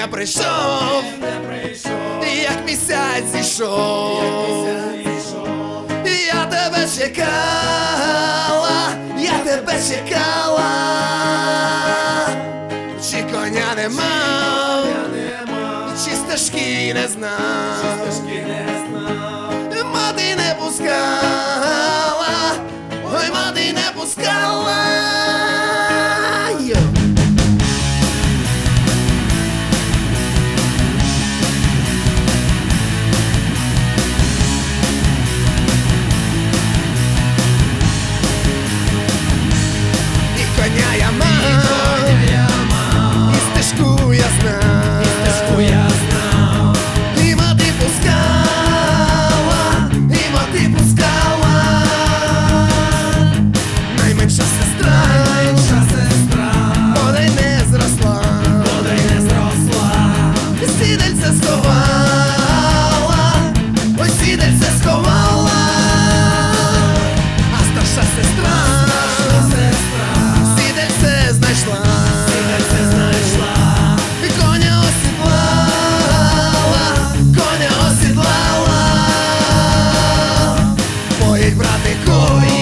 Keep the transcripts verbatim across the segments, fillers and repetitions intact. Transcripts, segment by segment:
не прийшов, як місяць зійшов. Я тебе чекала, я тебе чекала, чи коня нема, чи стежки не знав, мати не пускала, ой, мати не пускала. Коня я мав, і стежку я знав, і мати пускала, і мати пускала. Найменша сестра, бодай не зросла, сідельце сховала, ой, сідельце сховала. А старша сестра знайшла, і коня осідлала, коня осідлала. Поїдь, братику,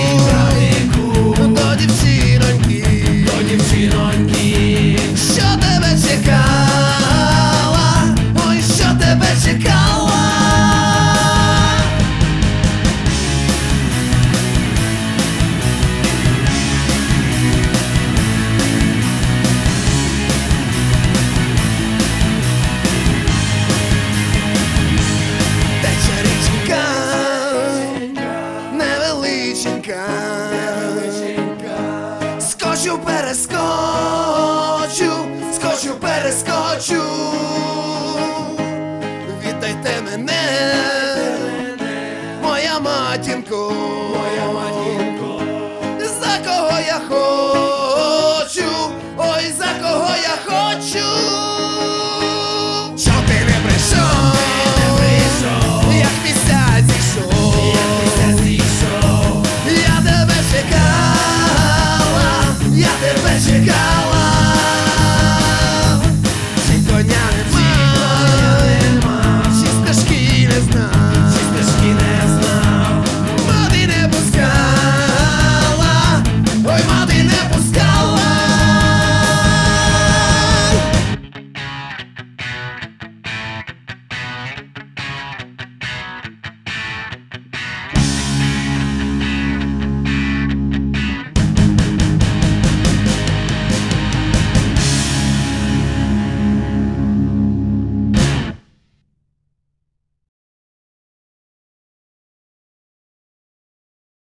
до дівчиноньки, що тебе чекала, ой, що тебе чекала. Невеличенька, скочу перескочу,